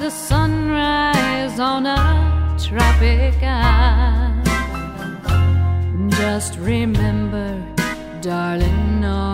the sunrise on a tropic island. Just remember, darling, no